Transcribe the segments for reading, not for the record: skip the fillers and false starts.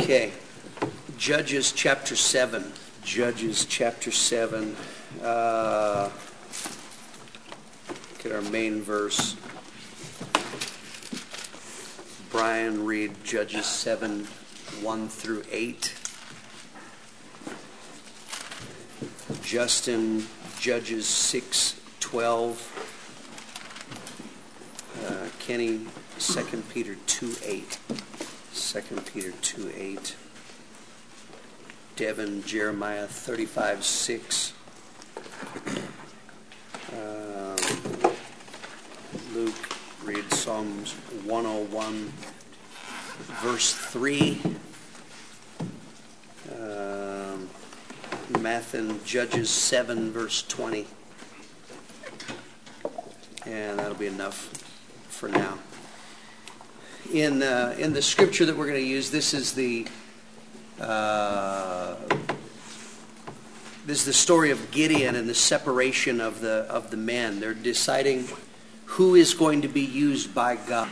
Okay, Judges chapter 7. Judges chapter 7. Look at our main verse. Brian, read Judges 7, 1 through 8. Justin, Judges 6, 12. Kenny, 2 Peter 2, 8. 2 Peter 2, 8. Devin, Jeremiah 35, 6. Luke, read Psalms 101, verse 3. Matthew, Judges 7, verse 20. And that'll be enough for now. In the scripture that we're going to use, this is the story of Gideon and the separation of the men. They're deciding who is going to be used by God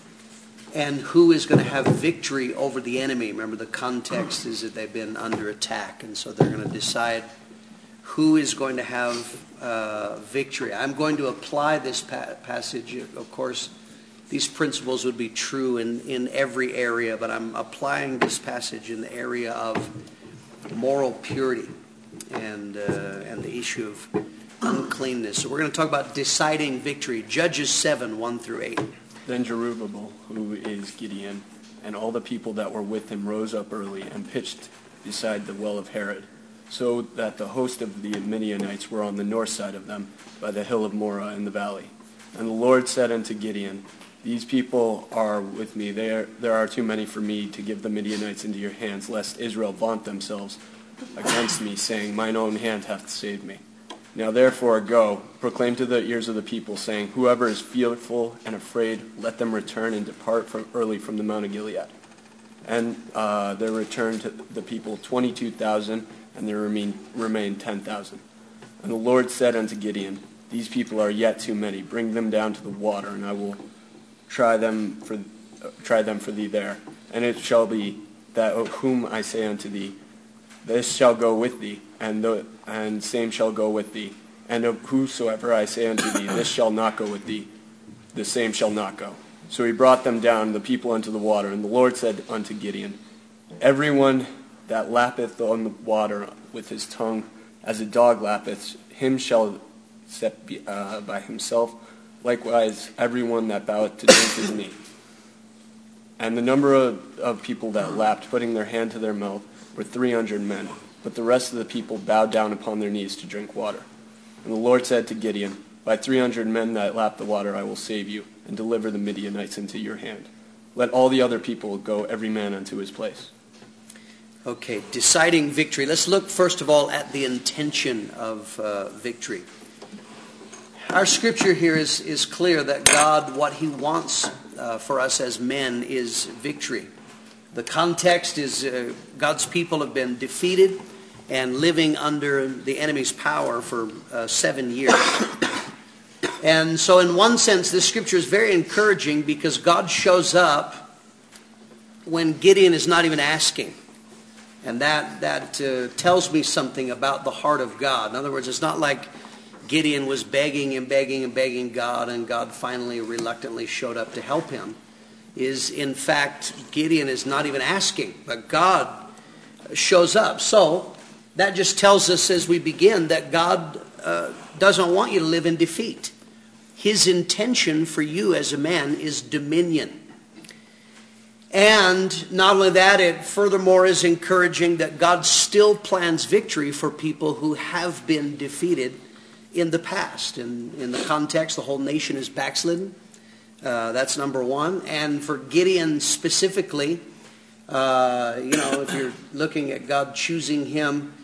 and who is going to have victory over the enemy. Remember, the context is that they've been under attack, and so they're going to decide who is going to have victory. I'm going to apply this passage. Of course, these principles would be true in every area, but I'm applying this passage in the area of moral purity and the issue of uncleanness. So we're going to talk about deciding victory. Judges 7, 1 through 8. Then Jerubbaal, who is Gideon, and all the people that were with him rose up early and pitched beside the well of Herod, so that the host of the Midianites were on the north side of them, by the hill of Moreh in the valley. And the Lord said unto Gideon, These people are with me. There are too many for me to give the Midianites into your hands, lest Israel vaunt themselves against me, saying, Mine own hand hath saved me. Now therefore go, proclaim to the ears of the people, saying, Whoever is fearful and afraid, let them return and depart early from the Mount of Gilead. And there returned to the people 22,000, and there remained 10,000. And the Lord said unto Gideon, These people are yet too many. Bring them down to the water, and I will try them for thee there. And it shall be that of whom I say unto thee, this shall go with thee, and same shall go with thee. And of whosoever I say unto thee, this shall not go with thee, the same shall not go. So he brought them down, the people, unto the water. And the Lord said unto Gideon, Everyone that lappeth on the water with his tongue, as a dog lappeth, him shall set by himself. Likewise, everyone that boweth to drink is me. And the number of people that lapped, putting their hand to their mouth, were 300 men. But the rest of the people bowed down upon their knees to drink water. And the Lord said to Gideon, By 300 men that lap the water I will save you, and deliver the Midianites into your hand. Let all the other people go, every man unto his place. Okay, deciding victory. Let's look first of all at the intention of victory. Our scripture here is clear that God, what he wants for us as men is victory. The context is God's people have been defeated and living under the enemy's power for 7 years. And so in one sense, this scripture is very encouraging because God shows up when Gideon is not even asking. And that tells me something about the heart of God. In other words, it's not like Gideon was begging and begging and begging God, and God finally reluctantly showed up to help him. In fact, Gideon is not even asking, but God shows up. So that just tells us as we begin that God doesn't want you to live in defeat. His intention for you as a man is dominion. And not only that, it furthermore is encouraging that God still plans victory for people who have been defeated in the past. In the context, the whole nation is backslidden. That's number one. And for Gideon specifically, if you're looking at God choosing him,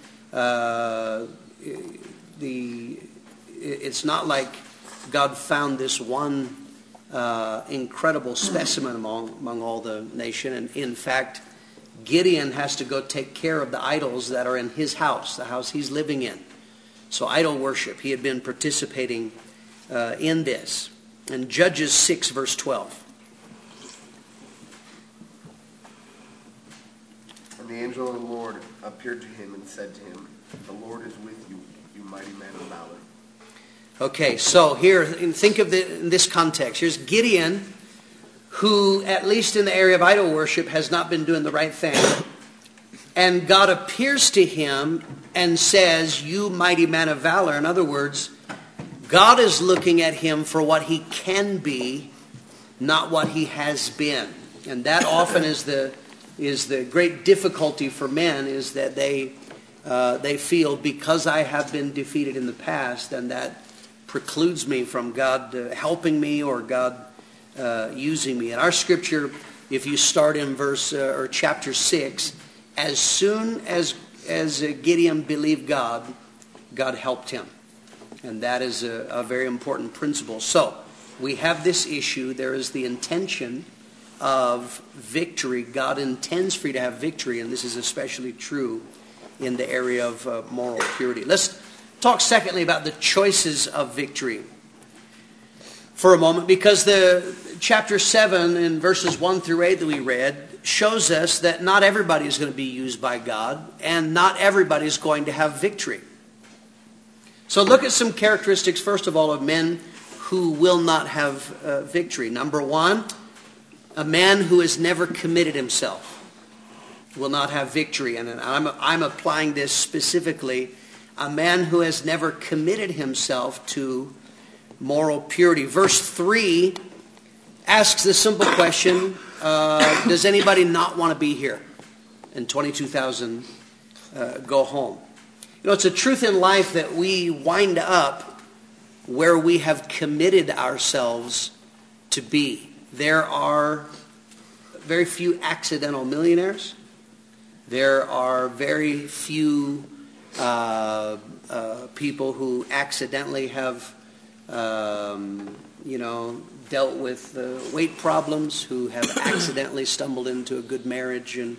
it's not like God found this one incredible specimen among all the nation. And in fact, Gideon has to go take care of the idols that are in his house, the house he's living in. So idol worship, he had been participating in this. And Judges 6, verse 12. And the angel of the Lord appeared to him and said to him, "The Lord is with you, you mighty man of valor." Okay, so here, think of in this context. Here's Gideon, who, at least in the area of idol worship, has not been doing the right thing. And God appears to him and says, "You mighty man of valor." In other words, God is looking at him for what he can be, not what he has been. And that often is the great difficulty for men, is that they feel, because I have been defeated in the past, and that precludes me from God helping me or God using me. In our scripture, if you start in verse or chapter 6, as soon as Gideon believed God, God helped him. And that is a very important principle. So, we have this issue. There is the intention of victory. God intends for you to have victory, and this is especially true in the area of moral purity. Let's talk secondly about the choices of victory for a moment, because the chapter 7 in verses 1 through 8 that we read shows us that not everybody is going to be used by God, and not everybody is going to have victory. So look at some characteristics, first of all, of men who will not have victory. Number one, a man who has never committed himself will not have victory. And I'm applying this specifically. A man who has never committed himself to moral purity. Verse 3 asks the simple question, does anybody not want to be here? And 22,000 go home. You know, it's a truth in life that we wind up where we have committed ourselves to be. There are very few accidental millionaires. There are very few people who accidentally have, dealt with weight problems, who have accidentally stumbled into a good marriage, and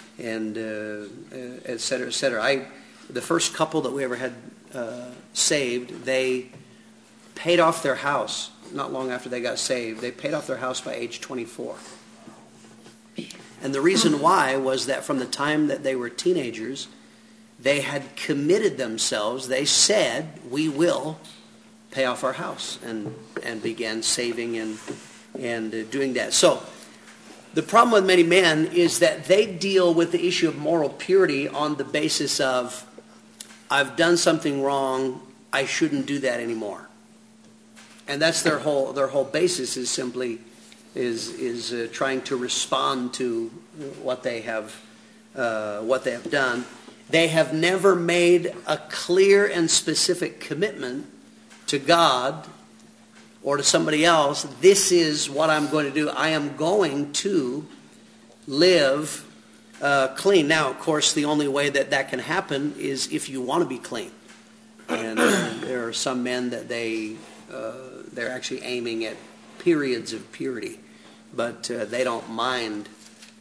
et cetera, et cetera. The first couple that we ever had saved, they paid off their house not long after they got saved. They paid off their house by age 24. And the reason why was that from the time that they were teenagers, they had committed themselves. They said, "We will pay off our house," and began saving and doing that. So the problem with many men is that they deal with the issue of moral purity on the basis of, I've done something wrong, I shouldn't do that anymore. And that's their whole basis, is simply trying to respond to what they have done. They have never made a clear and specific commitment to God or to somebody else. This is what I'm going to do. I am going to live clean. Now, of course, the only way that can happen is if you want to be clean. And there are some men that they're actually aiming at periods of purity, but they don't mind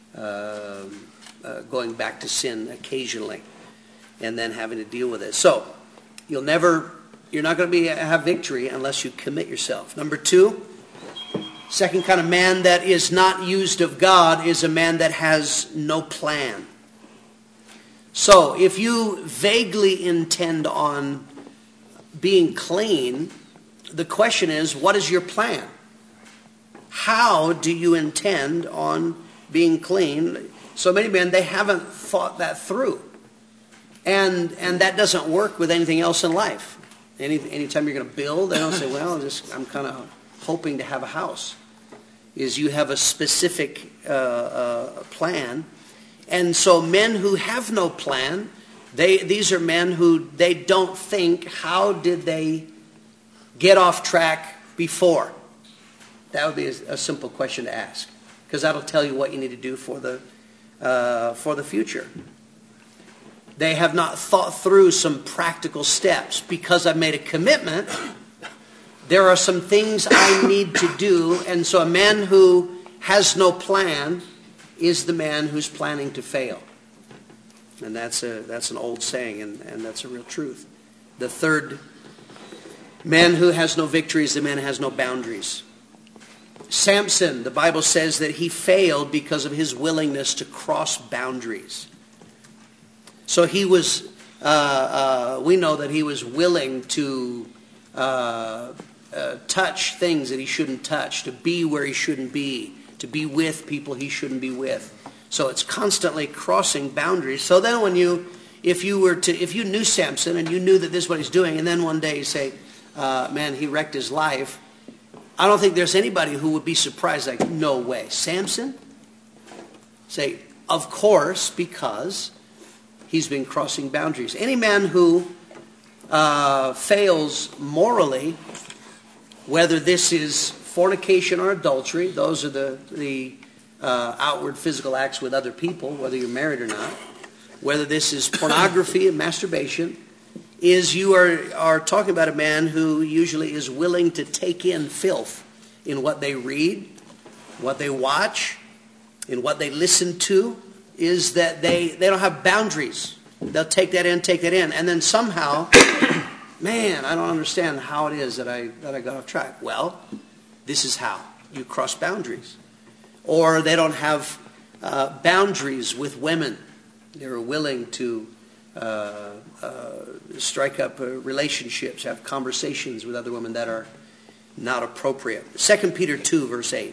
going back to sin occasionally and then having to deal with it. So you're not going to have victory unless you commit yourself. Number two, second kind of man that is not used of God is a man that has no plan. So if you vaguely intend on being clean, the question is, what is your plan? How do you intend on being clean? So many men, they haven't thought that through. And that doesn't work with anything else in life. Anytime you're going to build, they don't say, well, I'm kind of hoping to have a house. You have a specific plan. And so men who have no plan, these are men who they don't think, how did they get off track before? That would be a simple question to ask, because that'll tell you what you need to do for the future. They have not thought through some practical steps. Because I've made a commitment, there are some things I need to do. And so a man who has no plan is the man who's planning to fail. And that's an old saying, and that's a real truth. The third man who has no victory is the man who has no boundaries. Samson, the Bible says that he failed because of his willingness to cross boundaries. So he was, we know that he was willing to touch things that he shouldn't touch, to be where he shouldn't be, to be with people he shouldn't be with. So it's constantly crossing boundaries. So then if you knew Samson and you knew that this is what he's doing, and then one day you say, man, he wrecked his life, I don't think there's anybody who would be surprised, like, no way. Samson? Say, of course, because he's been crossing boundaries. Any man who fails morally, whether this is fornication or adultery, those are the outward physical acts with other people, whether you're married or not, whether this is pornography and masturbation, is you are talking about a man who usually is willing to take in filth in what they read, what they watch, in what they listen to, is that they don't have boundaries. They'll take that in, and then somehow, man, I don't understand how it is that I got off track. Well, this is how you cross boundaries. Or they don't have boundaries with women. They're willing to strike up relationships, have conversations with other women that are not appropriate. 2 Peter 2, verse 8.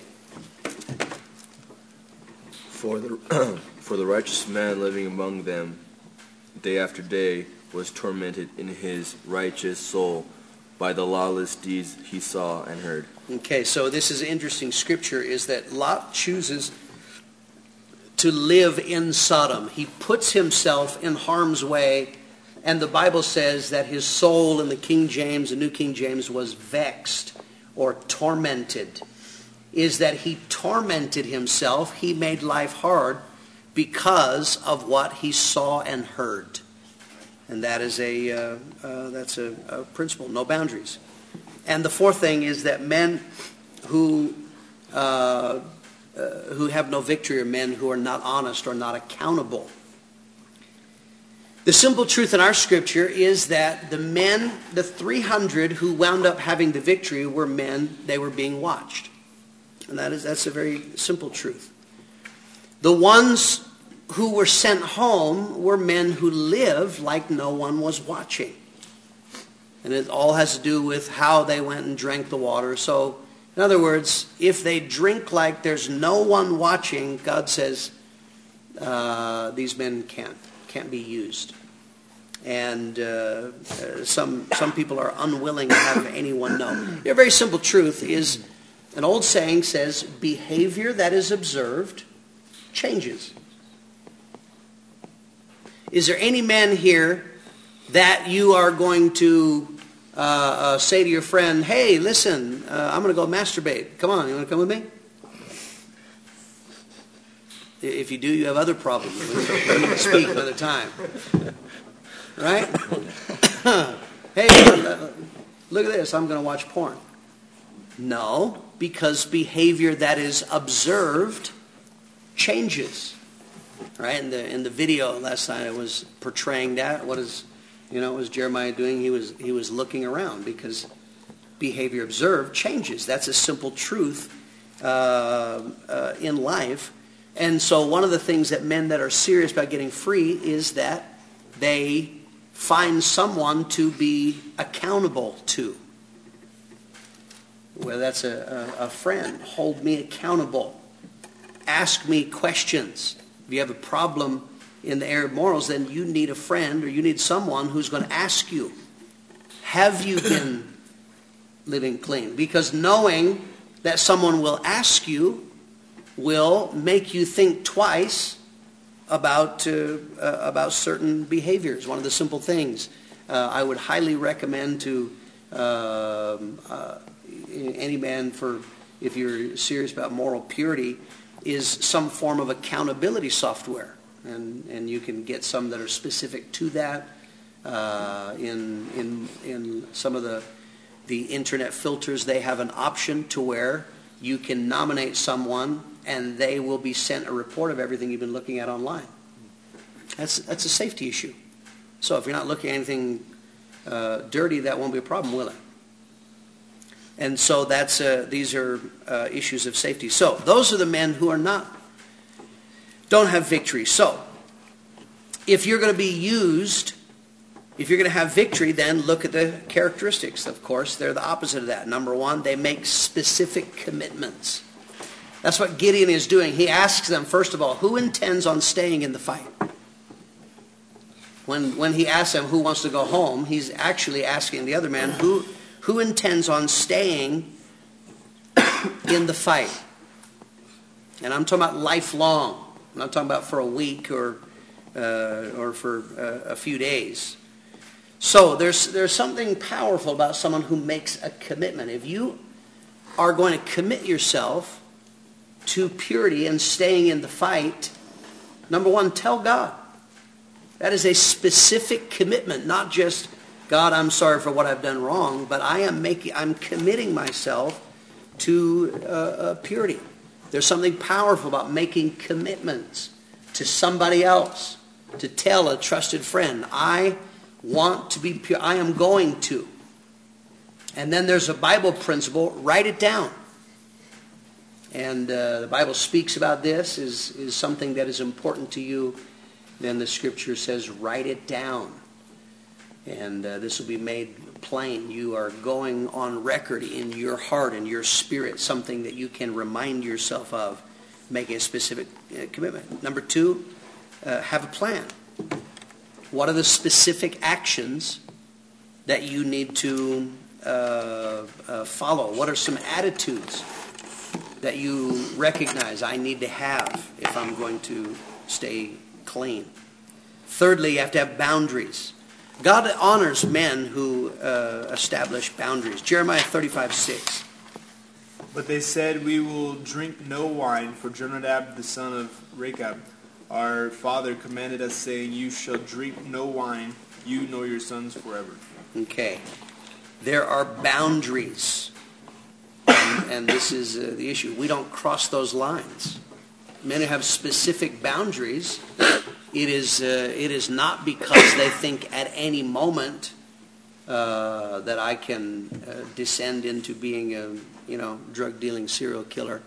For the righteous man living among them day after day was tormented in his righteous soul by the lawless deeds he saw and heard. Okay, so this is interesting scripture, is that Lot chooses to live in Sodom. He puts himself in harm's way, and the Bible says that his soul in the King James, the New King James, was vexed or tormented. Is that he tormented himself, he made life hard because of what he saw and heard. And that is that's a principle, no boundaries. And the fourth thing is that men who have no victory are men who are not honest or not accountable. The simple truth in our scripture is that the 300 who wound up having the victory were men, they were being watched. And that's a very simple truth. The ones who were sent home were men who lived like no one was watching. And it all has to do with how they went and drank the water. So, in other words, if they drink like there's no one watching, God says these men can't be used. And some people are unwilling to have anyone know. A very simple truth is, an old saying says, behavior that is observed changes. Is there any man here that you are going to say to your friend, hey, listen, I'm going to go masturbate. Come on, you want to come with me? If you do, you have other problems. We need to speak another time. Right? Hey, look at this. I'm going to watch porn. No, because behavior that is observed changes. Right? In the video last night, I was portraying that. What was Jeremiah doing? He was looking around because behavior observed changes. That's a simple truth in life. And so one of the things that men that are serious about getting free is that they find someone to be accountable to. Whether that's a friend, hold me accountable. Ask me questions. If you have a problem in the area of morals, then you need a friend or you need someone who's going to ask you, have you been living clean? Because knowing that someone will ask you will make you think twice about certain behaviors. One of the simple things I would highly recommend to any man, for if you're serious about moral purity, is some form of accountability software. And you can get some that are specific to that. In some of the internet filters, they have an option to where you can nominate someone and they will be sent a report of everything you've been looking at online. That's a safety issue. So if you're not looking at anything dirty, that won't be a problem, will it? And so these are issues of safety. So those are the men who don't have victory. So if you're going to be used, if you're going to have victory, then look at the characteristics. Of course, they're the opposite of that. Number one, they make specific commitments. That's what Gideon is doing. He asks them, first of all, who intends on staying in the fight? When he asks them who wants to go home, he's actually asking the other man, who intends on staying in the fight? And I'm talking about lifelong. I'm not talking about for a week or for a few days. So there's something powerful about someone who makes a commitment. If you are going to commit yourself to purity and staying in the fight, number one, tell God. That is a specific commitment, not just, God, I'm sorry for what I've done wrong, but I'm committing myself to purity. There's something powerful about making commitments to somebody else, to tell a trusted friend, I want to be pure, I am going to. And then there's a Bible principle, write it down. And the Bible speaks about this, is something that is important to you. Then the Scripture says, write it down. And this will be made plain. You are going on record in your heart and your spirit, something that you can remind yourself of, making a specific commitment. Number two, have a plan. What are the specific actions that you need to follow? What are some attitudes that you recognize I need to have if I'm going to stay clean? Thirdly, you have to have boundaries. God honors men who establish boundaries. Jeremiah 35:6. But they said, we will drink no wine, for Jonadab the son of Rechab, our father, commanded us, saying, you shall drink no wine, you nor your sons forever. Okay. There are boundaries. And this is the issue. We don't cross those lines. Men who have specific boundaries, it is not because they think at any moment that I can descend into being a drug-dealing serial killer.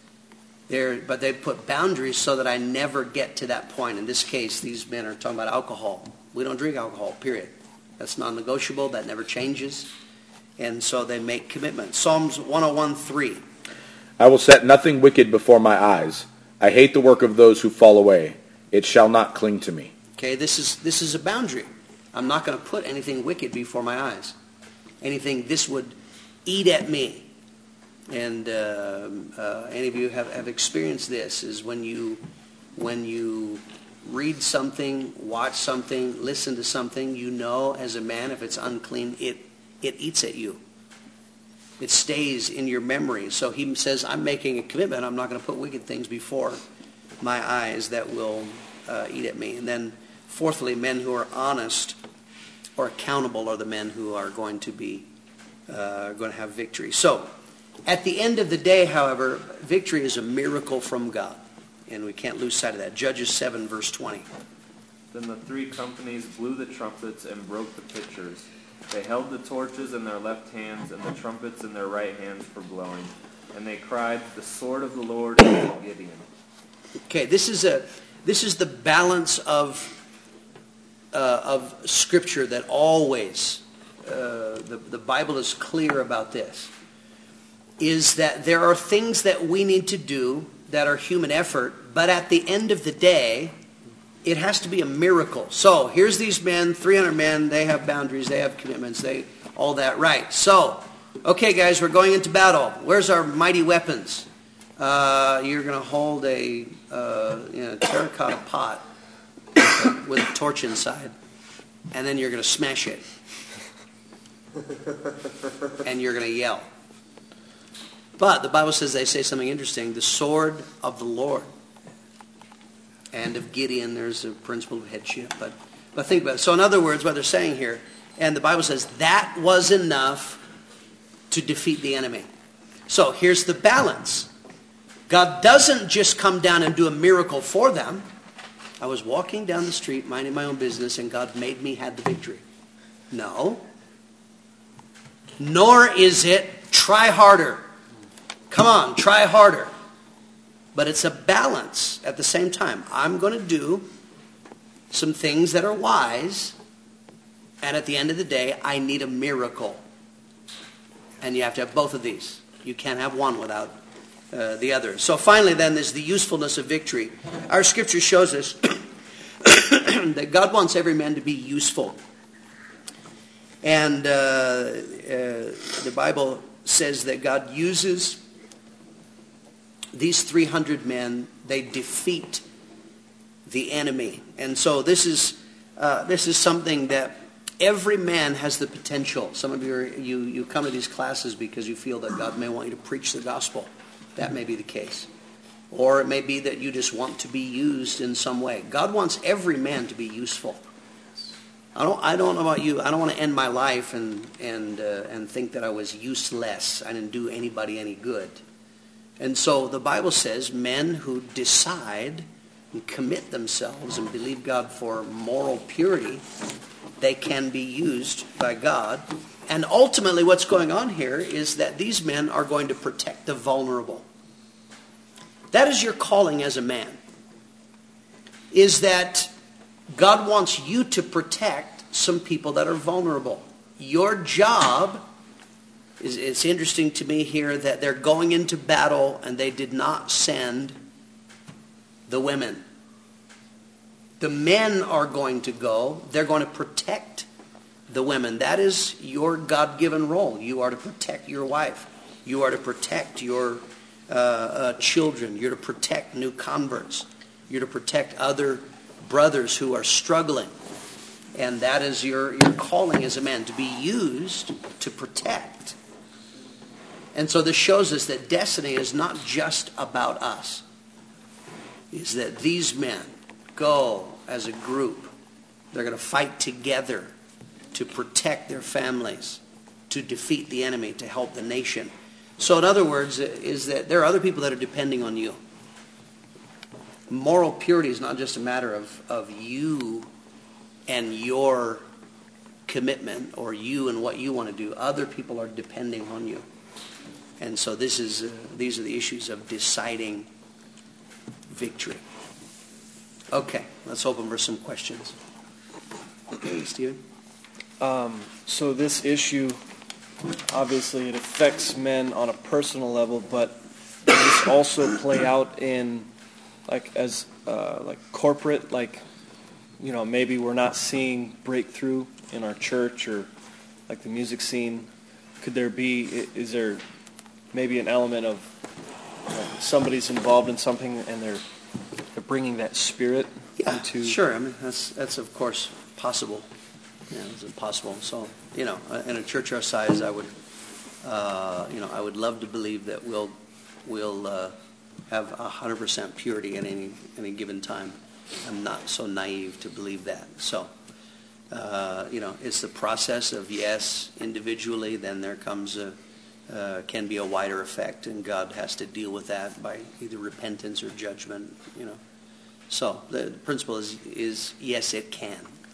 But they put boundaries so that I never get to that point. In this case, these men are talking about alcohol. We don't drink alcohol, period. That's non-negotiable. That never changes. And so they make commitments. Psalms 101:3. I will set nothing wicked before my eyes. I hate the work of those who fall away. It shall not cling to me. Okay, this is a boundary. I'm not going to put anything wicked before my eyes. Anything this would eat at me. And any of you have experienced this, is when you read something, watch something, listen to something, you know as a man if it's unclean, it eats at you. It stays in your memory. So he says, I'm making a commitment. I'm not going to put wicked things before my eyes that will eat at me. And then fourthly, men who are honest or accountable are the men who are going to have victory. So at the end of the day, however, victory is a miracle from God. And we can't lose sight of that. Judges 7, verse 20. Then the three companies blew the trumpets and broke the pitchers. They held the torches in their left hands and the trumpets in their right hands for blowing. And they cried, the sword of the Lord is with Gideon. Okay, this is the balance of Scripture that always, the Bible is clear about this, is that there are things that we need to do that are human effort, but at the end of the day, it has to be a miracle. So here's these men, 300 men, they have boundaries, they have commitments, all that, right. So, okay guys, we're going into battle. Where's our mighty weapons? You're going to hold a terracotta pot with a torch inside, and then you're going to smash it. And you're going to yell. But the Bible says, they say something interesting, the sword of the Lord. And of Gideon, there's a principle of headship. But think about it. So in other words, what they're saying here, and the Bible says, that was enough to defeat the enemy. So here's the balance. God doesn't just come down and do a miracle for them. I was walking down the street, minding my own business, and God made me have the victory. No. Nor is it, try harder. Come on, try harder. But it's a balance at the same time. I'm going to do some things that are wise, and at the end of the day, I need a miracle. And you have to have both of these. You can't have one without the other. So finally then, there's the usefulness of victory. Our scripture shows us that God wants every man to be useful. And the Bible says that God uses these 300 men. They defeat the enemy. And so this is something that every man has the potential. Some of you come to these classes because you feel that God may want you to preach the gospel. That may be the case. Or it may be that you just want to be used in some way. God wants every man to be useful. I don't know about you. I don't want to end my life and think that I was useless. I didn't do anybody any good. And so the Bible says men who decide and commit themselves and believe God for moral purity, they can be used by God. And ultimately what's going on here is that these men are going to protect the vulnerable. That is your calling as a man. Is that God wants you to protect some people that are vulnerable. Your job is, it's interesting to me here that they're going into battle and they did not send the women. The men are going to go. They're going to protect the women. That is your God-given role. You are to protect your wife. You are to protect your children. You're to protect new converts. You're to protect other brothers who are struggling. And that is your calling as a man, to be used to protect. And so this shows us that destiny is not just about us. Is that these men go as a group. They're going to fight together to protect their families, to defeat the enemy, to help the nation. So in other words, is that there are other people that are depending on you. Moral purity is not just a matter of you and your commitment, or you and what you want to do. Other people are depending on you. And so these are the issues of deciding victory. Okay, let's open for some questions. Okay, Stephen? So this issue, obviously it affects men on a personal level, but does this also play out in as corporate, maybe we're not seeing breakthrough in our church or like the music scene? Is there maybe an element of somebody's involved in something and they're bringing that spirit into... Sure. I mean, that's of course possible. Yeah, it's impossible. So, in a church our size, I would love to believe that we'll have 100% purity at any given time. I'm not so naive to believe that. So, it's the process of, yes, individually, then there comes can be a wider effect, and God has to deal with that by either repentance or judgment, So the principle is yes, it can.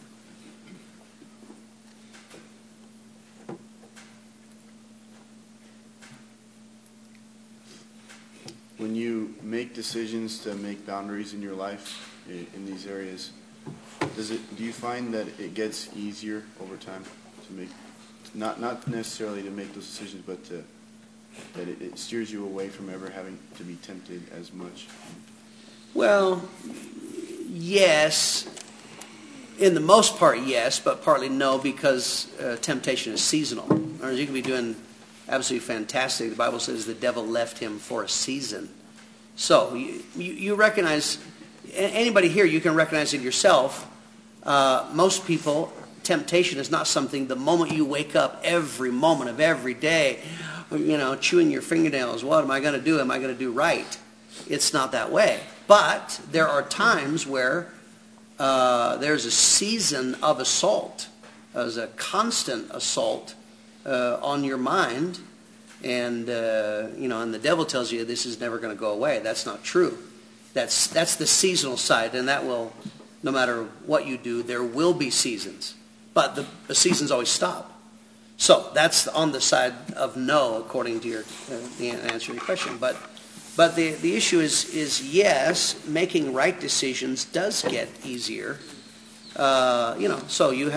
When you make decisions to make boundaries in your life in these areas, do you find that it gets easier over time to make, not necessarily to make those decisions, but that it steers you away from ever having to be tempted as much? Well, yes. In the most part, yes, but partly no, because temptation is seasonal. Or you can be doing absolutely fantastic. The Bible says the devil left him for a season. So you recognize, anybody here, you can recognize it yourself. Most people, temptation is not something, the moment you wake up, every moment of every day, chewing your fingernails, what am I going to do? Am I going to do right? It's not that way. But there are times where there's a season of assault. There's a constant assault on your mind, and and the devil tells you this is never going to go away. That's not true. That's the seasonal side, and that will, no matter what you do, there will be seasons, but the seasons always stop. So that's on the side of no, according to the answer to your question. But the issue is yes, making right decisions does get easier So you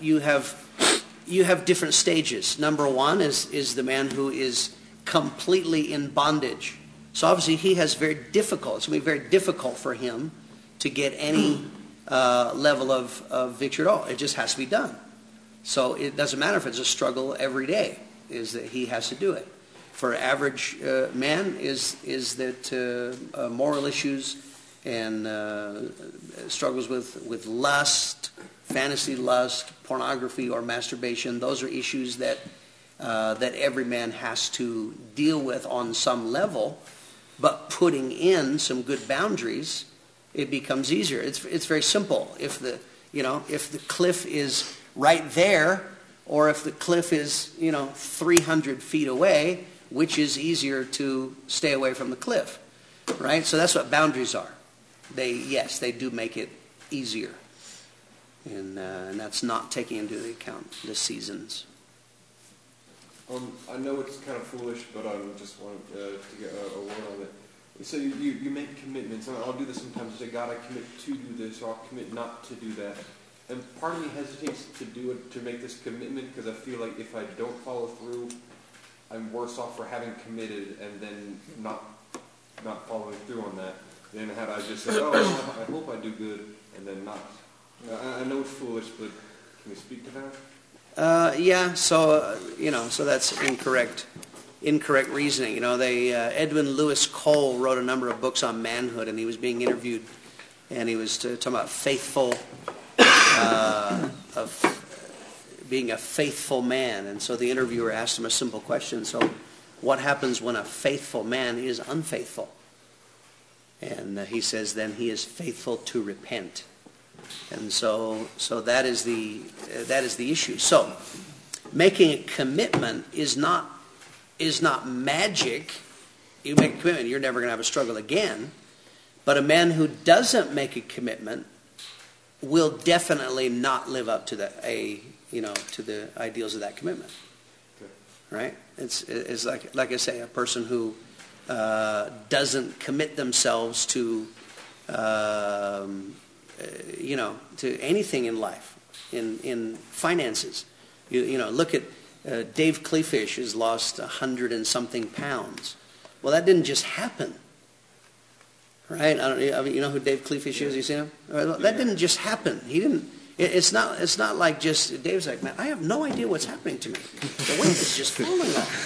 have different stages. Number one is the man who is completely in bondage. So obviously he has very difficult. It's going to be very difficult for him to get any level of victory at all. It just has to be done. So it doesn't matter if it's a struggle every day. Is that he has to do it. For average man is that moral issues and struggles with lust, fantasy lust, pornography, or masturbation. Those are issues that every man has to deal with on some level. But putting in some good boundaries, it becomes easier. It's very simple. If the cliff is right there, or if the cliff is 300 feet away, which is easier to stay away from the cliff, right? So that's what boundaries are. They do make it easier, and that's not taking into account the seasons. I know it's kind of foolish, but I just wanted to get a word on it. So you make commitments, and I'll do this sometimes. Say, God, I commit to do this, or I'll commit not to do that. And part of me hesitates to do it, to make this commitment, because I feel like if I don't follow through, I'm worse off for having committed and then not following through on that than had I just said, I hope I do good, and then not. I know it's foolish, but can you speak to that? So that's incorrect reasoning. Edwin Lewis Cole wrote a number of books on manhood, and he was being interviewed, and he was talking about of being a faithful man. And so the interviewer asked him a simple question. So what happens when a faithful man is unfaithful? And he says, then he is faithful to repent. And so that is the issue. So making a commitment is not magic. You make a commitment, you're never going to have a struggle again. But a man who doesn't make a commitment will definitely not live up to the ideals of that commitment. Okay. Right? It's like I say, a person who doesn't commit themselves to to anything in life, in finances. Look at Dave Cleefish has lost 100 and something pounds. Well, that didn't just happen. Right? You know who Dave Cleefish is? You seen him? That didn't just happen. He didn't. It's not like just Dave's like, man, I have no idea what's happening to me. The weight is just falling off.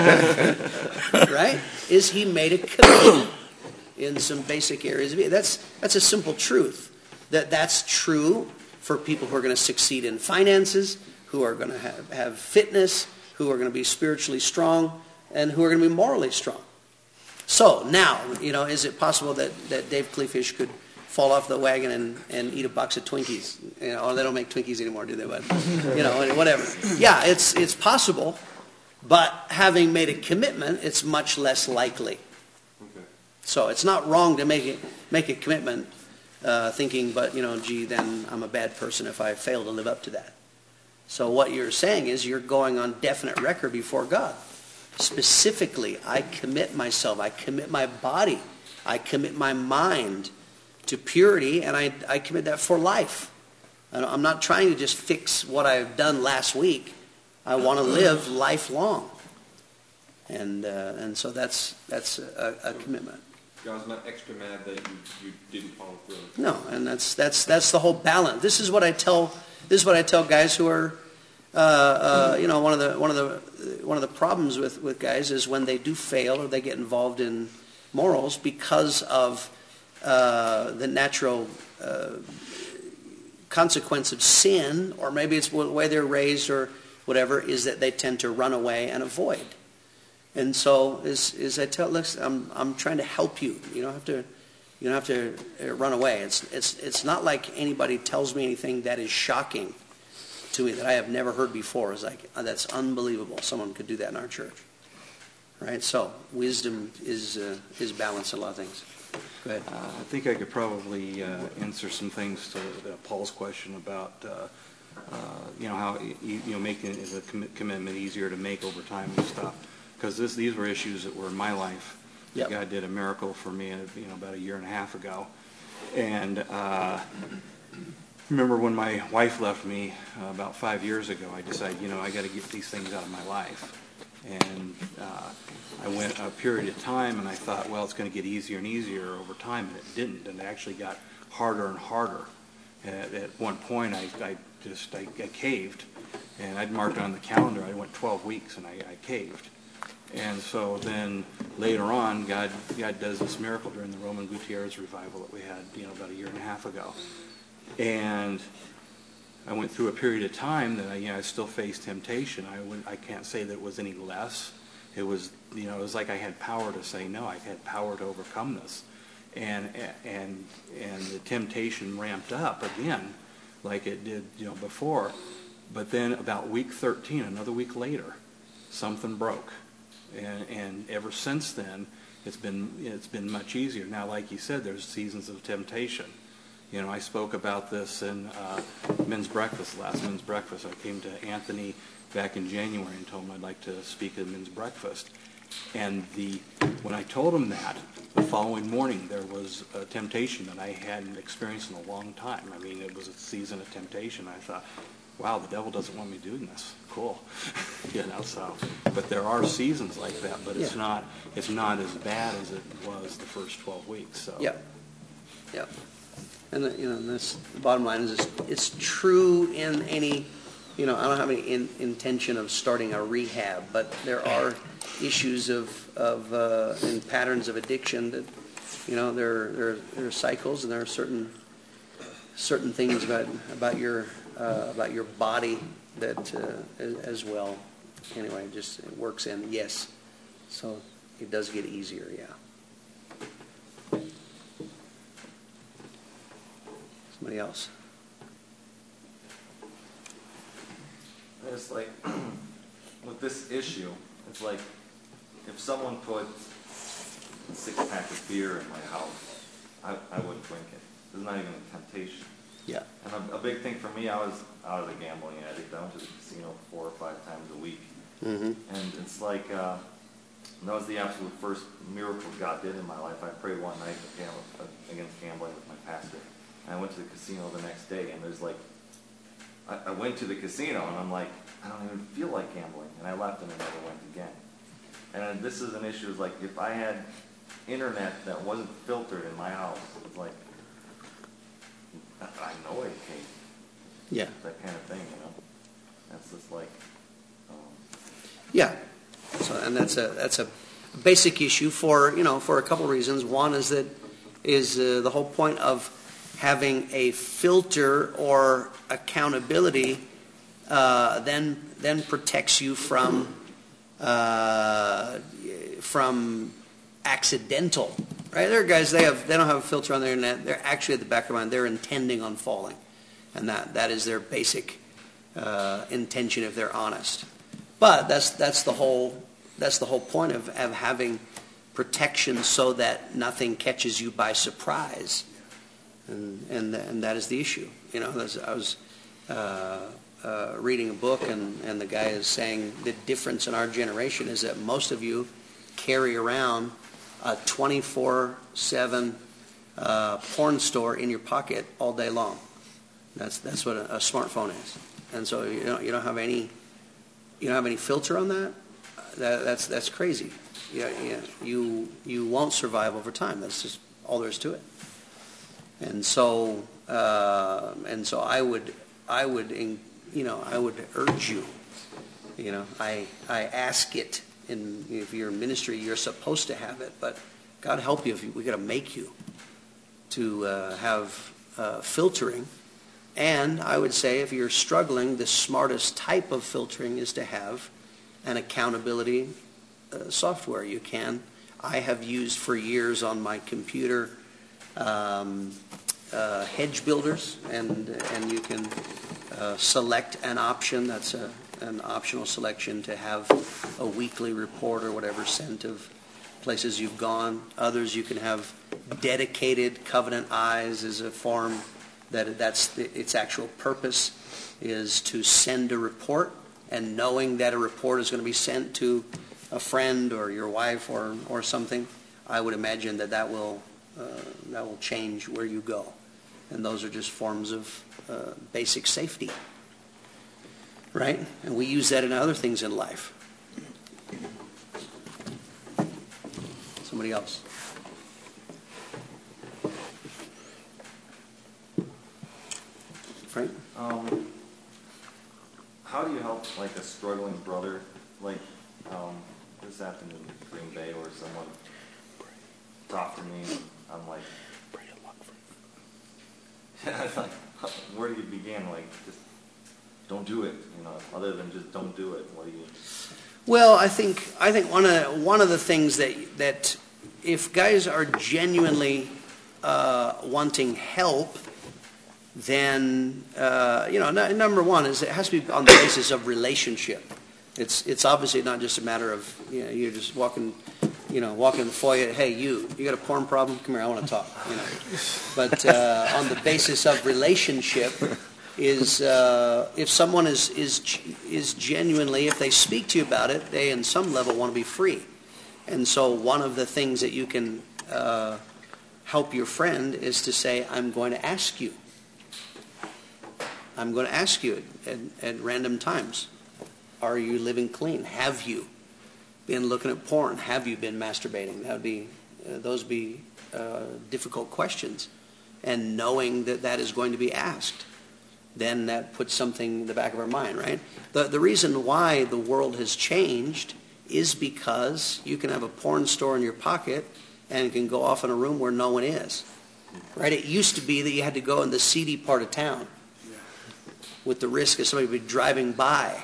Right? Is he made a commitment in some basic areas of it? That's a simple truth. That's true for people who are going to succeed in finances, who are going to have fitness, who are going to be spiritually strong, and who are going to be morally strong. So now, is it possible that Dave Cleefish could fall off the wagon and eat a box of Twinkies? Or they don't make Twinkies anymore, do they? But whatever. Yeah, it's possible, but having made a commitment, it's much less likely. Okay. So it's not wrong to make a commitment, thinking, but then I'm a bad person if I fail to live up to that. So what you're saying is you're going on definite record before God. Specifically, I commit myself, I commit my body, I commit my mind to purity, and I commit that for life. I'm not trying to just fix what I've done last week. I want to live lifelong. And so that's a commitment. God's not extra mad that you didn't follow through. No, and that's the whole balance. This is what I tell guys who are one of the problems with guys is when they do fail or they get involved in morals because of the natural consequence of sin, or maybe it's the way they're raised or whatever, is that they tend to run away and avoid. And so as I tell, listen, I'm trying to help you. You don't have to run away. It's not like anybody tells me anything that is shocking to me that I have never heard before. It's like, that's unbelievable. Someone could do that in our church. Right? So wisdom is balanced in a lot of things. Go ahead. I think I could probably answer some things to Paul's question about how making the commitment easier to make over time and stuff. Because these were issues that were in my life. Yep. God did a miracle for me, about a year and a half ago, and remember when my wife left me about 5 years ago, I decided, I got to get these things out of my life. And I went a period of time, and I thought, well, it's going to get easier and easier over time, and it didn't. And it actually got harder and harder. And at one point, I caved, and I'd marked on the calendar. I went 12 weeks, and I caved. And so then later on, God does this miracle during the Roman Gutierrez revival that we had, about a year and a half ago. And I went through a period of time that I still faced temptation. I can't say that it was any less. It was, it was like I had power to say no. I had power to overcome this. And the temptation ramped up again, like it did, before. But then about week 13, another week later, something broke. And ever since then, it's been much easier. Now, like you said, there's seasons of temptation. I spoke about this in men's breakfast, last men's breakfast. I came to Anthony back in January and told him I'd like to speak at men's breakfast. And when I told him that, the following morning there was a temptation that I hadn't experienced in a long time. I mean, it was a season of temptation. I thought, wow, the devil doesn't want me doing this. Cool. So, but there are seasons like that, but it's not as bad as it was the first 12 weeks. So. Yeah. And the bottom line is it's true in any, I don't have any intention of starting a rehab, but there are issues of and patterns of addiction that, there are cycles, and there are certain things about your body that as well. Anyway, it works in, yes. So it does get easier, yeah. Somebody else? It's like, with this issue, it's like, if someone put a 6-pack of beer in my house, I wouldn't drink it. It's not even a temptation. Yeah. And a big thing for me, I was out of the gambling addict. I went to the casino 4 or 5 times a week. Mm-hmm. And it's like, that was the absolute first miracle God did in my life. I prayed one night against gambling with my pastor. And I went to the casino the next day, and there's like, I went to the casino, and I'm like, I don't even feel like gambling. And I left, and I never went again. And this is an issue, is like, if I had internet that wasn't filtered in my house, it's like, I know I can't. Yeah. That kind of thing, That's just like. Yeah. So, and that's a basic issue for a couple of reasons. One is that the whole point of having a filter or accountability then protects you from accidental. Right? There are guys, they don't have a filter on their internet. They're actually, at the back of their mind, they're intending on falling. And that is their basic intention if they're honest. But that's the whole point of having protection, so that nothing catches you by surprise. And that is the issue. I was reading a book, and the guy is saying the difference in our generation is that most of you carry around a 24/7 porn store in your pocket all day long. That's what a smartphone is. And so you don't have any filter on that. That's crazy. You won't survive over time. That's just all there is to it. And so I would urge you. I ask it. If you're in ministry, you're supposed to have it, but God help you if we got to make you to have filtering. And I would say, if you're struggling, the smartest type of filtering is to have an accountability software. I have used for years on my computer hedge builders, and you can select an option. That's an optional selection to have a weekly report or whatever sent of places you've gone. Others you can have dedicated Covenant Eyes as a form that's its actual purpose is to send a report, and knowing that a report is going to be sent to a friend or your wife or something, I would imagine that will change where you go. And those are just forms of basic safety, right? And we use that in other things in life. Somebody else. Frank? How do you help like a struggling brother? Like this happened in Green Bay where someone talked to me and I'm like, like, where do you begin? Like, just don't do it. You know, other than just don't do it. What do you? Well, I think one of the things that if guys are genuinely wanting help, then number one is it has to be on the basis of relationship. It's obviously not just a matter of you're just walking in the foyer. Hey, you got a porn problem? Come here, I want to talk. But on the basis of relationship is if someone is genuinely, if they speak to you about it, they in some level want to be free. And so one of the things that you can help your friend is to say, I'm going to ask you. I'm going to ask you at random times, are you living clean? Have you been looking at porn? Have you been masturbating? Those would be difficult questions. And knowing that is going to be asked, then that puts something in the back of our mind, right? The reason why the world has changed is because you can have a porn store in your pocket and it can go off in a room where no one is, right? It used to be that you had to go in the seedy part of town with the risk of somebody driving by.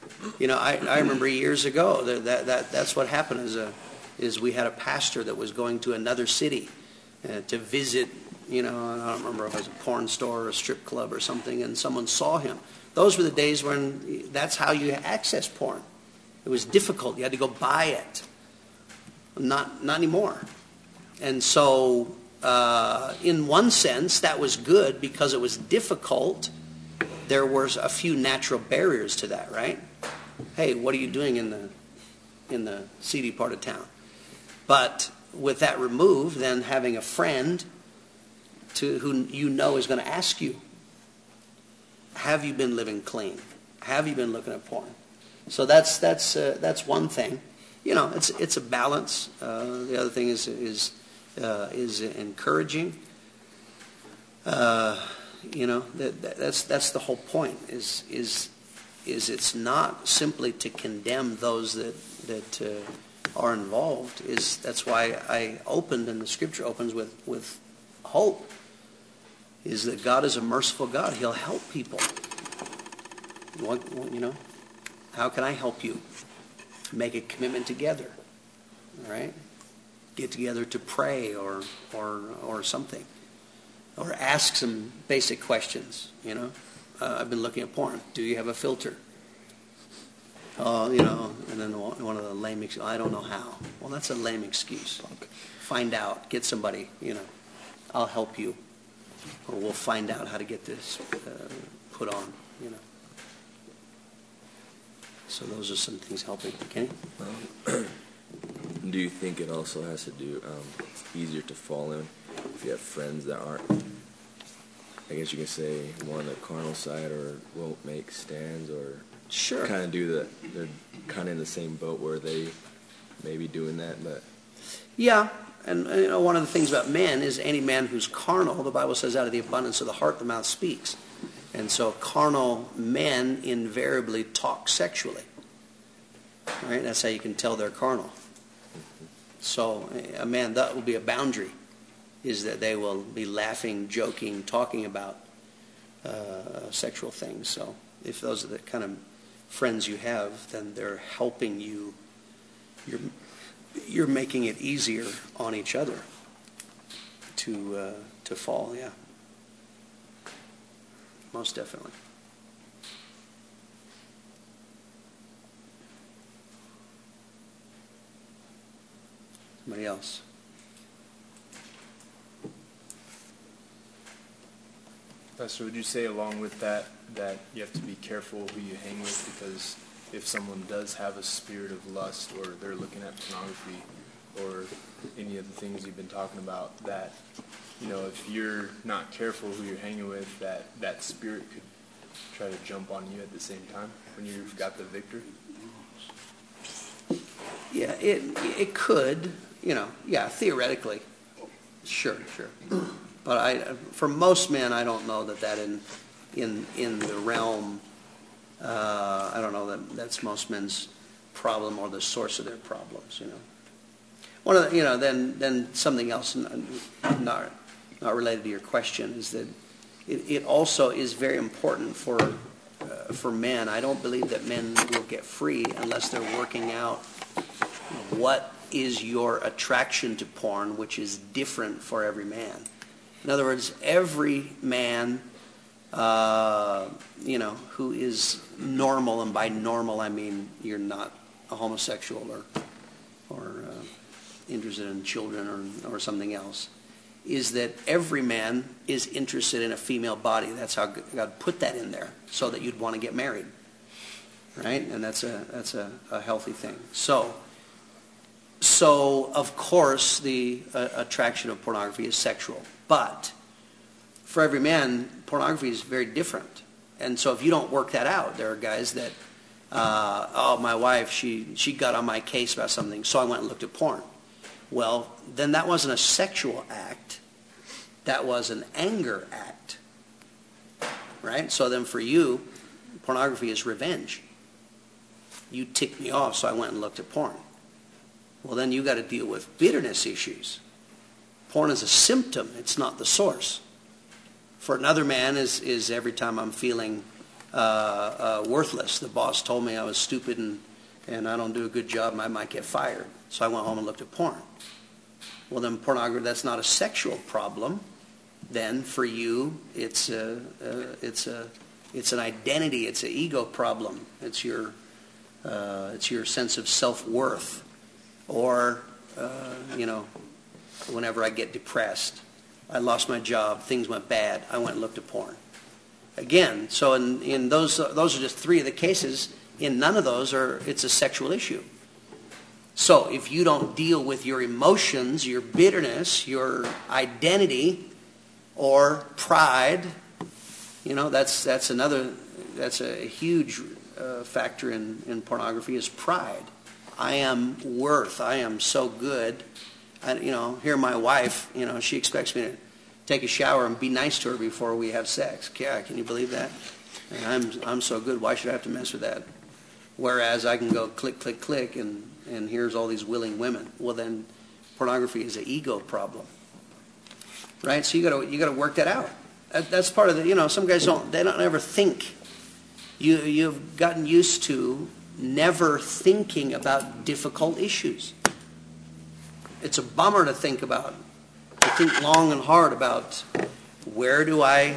I remember years ago that's what happened is we had a pastor that was going to another city to visit, I don't remember if it was a porn store or a strip club or something, and someone saw him. Those were the days when that's how you access porn. It was difficult. You had to go buy it. Not anymore. And so in one sense, that was good because it was difficult. There were a few natural barriers to that, right? Hey, what are you doing in the seedy part of town? But with that removed, then having a friend who is going to ask you, have you been living clean? Have you been looking at porn? So that's one thing. It's a balance. The other thing is encouraging. That's the whole point. Is it's not simply to condemn those that are involved. That's why I opened, and the Scripture opens with hope. Is that God is a merciful God. He'll help people. How can I help you? Make a commitment together. All right? Get together to pray or something. Or ask some basic questions, I've been looking at porn. Do you have a filter? And then one of the lame excuses, I don't know how. Well, that's a lame excuse. Find out. Get somebody, I'll help you. Or we'll find out how to get this put on, So those are some things helping. Kenny? Do you think it also has to do, it's easier to fall in if you have friends that aren't, I guess you can say, more on the carnal side or won't make stands or sure, kind of they're kind of in the same boat where they may be doing that, but... Yeah, and one of the things about men is any man who's carnal, the Bible says out of the abundance of the heart the mouth speaks. And so carnal men invariably talk sexually. Right? That's how you can tell they're carnal. So a man, that will be a boundary, is that they will be laughing, joking, talking about sexual things. So if those are the kind of friends you have, then they're helping you. You're making it easier on each other to fall. Yeah, most definitely. Somebody else. Pastor, would you say along with that you have to be careful who you hang with, because if someone does have a spirit of lust or they're looking at pornography, or any of the things you've been talking about, that, you know, if you're not careful who you're hanging with, that spirit could try to jump on you at the same time when you've got the victory? Yeah, it could, you know, yeah, theoretically. Sure. But for most men, I don't know that in the realm, I don't know that's most men's problem or the source of their problems, you know. One of the, you know, then something else not related to your question is that it also is very important for men. I don't believe that men will get free unless they're working out what is your attraction to porn, which is different for every man. In other words, every man, you know, who is normal, and by normal I mean you're not a homosexual or interested in children or something else, is that every man is interested in a female body. That's how God put that in there, so that you'd want to get married, right? And that's a healthy thing. So of course the attraction of pornography is sexual, but for every man, pornography is very different. And so if you don't work that out, there are guys that, my wife, she got on my case about something, so I went and looked at porn. Well, then that wasn't a sexual act. That was an anger act, right? So then for you, pornography is revenge. You ticked me off, so I went and looked at porn. Well, then you got to deal with bitterness issues. Porn is a symptom. It's not the source. For another man is every time I'm feeling worthless. The boss told me I was stupid and I don't do a good job and I might get fired. So I went home and looked at porn. Well, then pornography, that's not a sexual problem. Then for you, it's an identity. It's an ego problem. It's your sense of self-worth. Or, you know, whenever I get depressed, I lost my job, things went bad, I went and looked at porn. Again, so in those are just three of the cases. In none of those it's a sexual issue. So if you don't deal with your emotions, your bitterness, your identity, or pride, you know, that's a huge factor in pornography is pride. I am worth. I am so good. You know, here my wife, you know, she expects me to take a shower and be nice to her before we have sex. Yeah, can you believe that? And I'm so good. Why should I have to mess with that? Whereas I can go click, click, click, and here's all these willing women. Well, then pornography is an ego problem, right? So you got to work that out. That's part of the. You know, some guys don't ever think. You've gotten used to never thinking about difficult issues. It's a bummer to think long and hard about where do I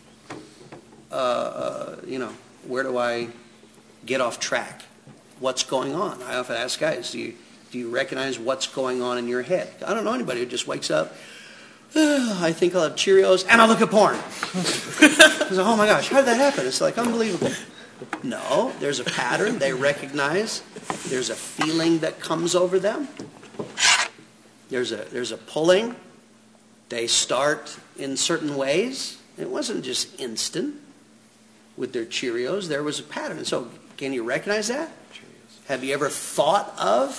get off track? What's going on? I often ask guys, do you recognize what's going on in your head? I don't know anybody who just wakes up, I think I'll have Cheerios and I'll look at porn. I was like, oh my gosh, how did that happen? It's like unbelievable. No, there's a pattern they recognize. There's a feeling that comes over them. There's a pulling. They start in certain ways. It wasn't just instant with their Cheerios. There was a pattern. So can you recognize that? Have you ever thought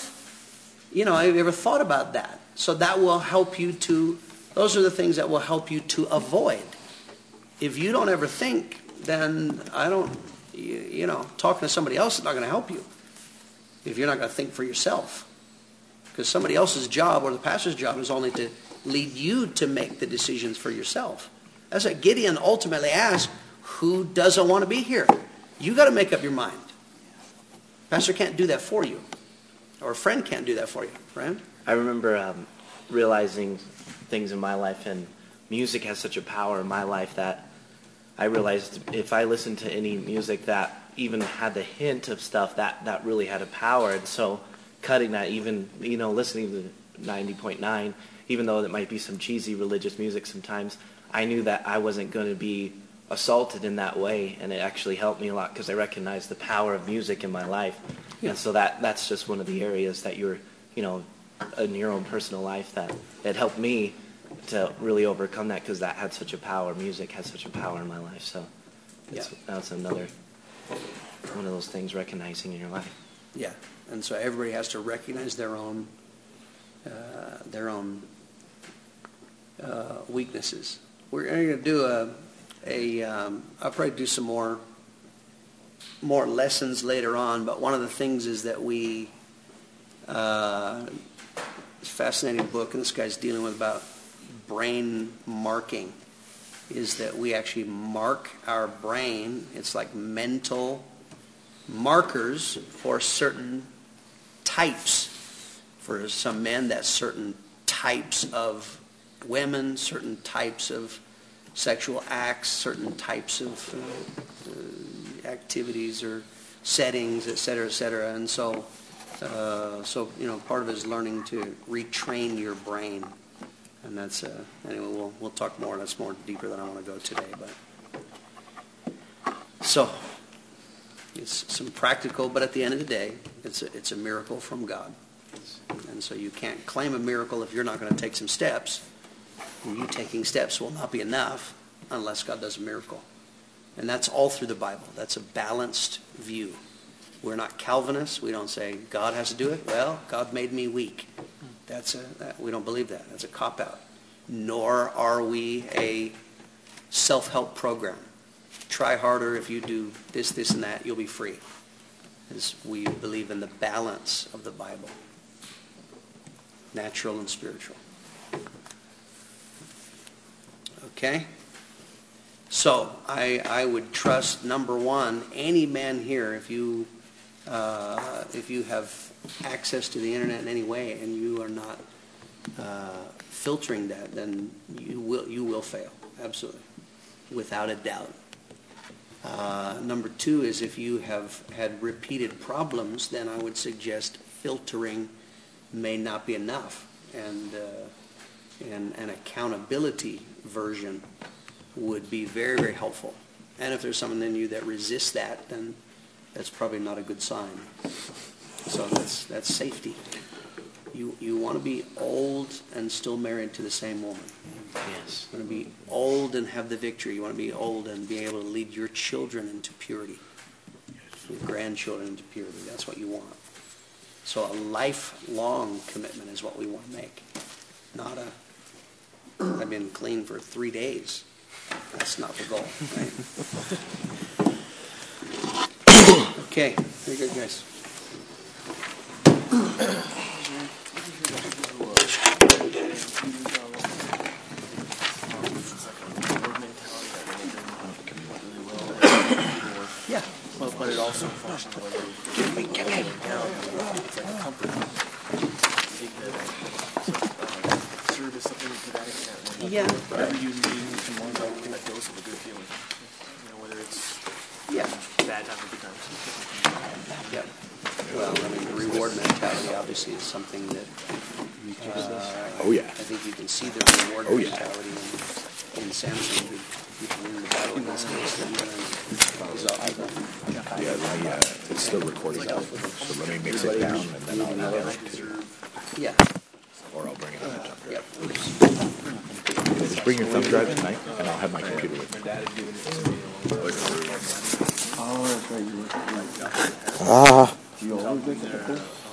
about that? So that will help you those are the things that will help you to avoid. If you don't ever think, then talking to somebody else is not going to help you if you're not going to think for yourself. Because somebody else's job or the pastor's job is only to lead you to make the decisions for yourself. That's what Gideon ultimately asked, who doesn't want to be here? You got to make up your mind. Pastor can't do that for you. Or a friend can't do that for you. Friend? I remember realizing things in my life, and music has such a power in my life that I realized if I listened to any music that even had the hint of stuff, that really had a power. And so cutting that, even, listening to 90.9, even though it might be some cheesy religious music sometimes, I knew that I wasn't going to be assaulted in that way, and it actually helped me a lot because I recognized the power of music in my life. Yeah. And so that's just one of the areas that you're, in your own personal life that it helped me to really overcome that, because that had such a power. Music has such a power in my life. So that's another one of those things, recognizing in your life. Yeah, and so everybody has to recognize their own weaknesses. We're going to do I'll probably do some more lessons later on, but one of the things is that it's a fascinating book, and this guy's dealing with about brain marking, is that we actually mark our brain. It's like mental markers for certain types. For some men, that's certain types of women, certain types of sexual acts, certain types of activities or settings, et cetera, and so part of it is learning to retrain your brain, and that's anyway. We'll talk more. That's more deeper than I want to go today, but so it's some practical. But at the end of the day, it's a miracle from God, and so you can't claim a miracle if you're not going to take some steps. You taking steps will not be enough unless God does a miracle. And that's all through the Bible. That's a balanced view. We're not Calvinists. We don't say God has to do it. Well, God made me weak. We don't believe that. That's a cop-out. Nor are we a self-help program. Try harder. If you do this, and that, you'll be free. Because we believe in the balance of the Bible. Natural and spiritual. Okay? So, I would trust, number one, any man here, if you have access to the internet in any way and you are not filtering that, then you will fail, absolutely, without a doubt. Number two is, if you have had repeated problems, then I would suggest filtering may not be enough, and an accountability version would be very, very helpful. And if there's someone in you that resists that, then that's probably not a good sign. So that's safety. You want to be old and still married to the same woman. Yes. You want to be old and have the victory. You want to be old and be able to lead your children into purity, your grandchildren into purity. That's what you want. So a lifelong commitment is what we want to make. Not I've been clean for 3 days. That's not the goal, right? Okay, very good, guys. Yeah. Well, but it also functions when you're feeling down. It's like a comfort. Service, something to that extent. Yeah. Whatever you need to more like a dose of a good feeling. Whether it's bad times or good times. Yeah. Well, I mean, the reward mentality obviously is something that I think you can see the reward mentality in Samson, who won the battle against Philistine and he's off. It's still recording, so let me mix it down and then I'll add it to. Yeah. Or I'll bring it on the thumb drive. Yep. Just bring your thumb drive tonight, and I'll have my computer with me. Oh, that's right. Ah. Do you always make it?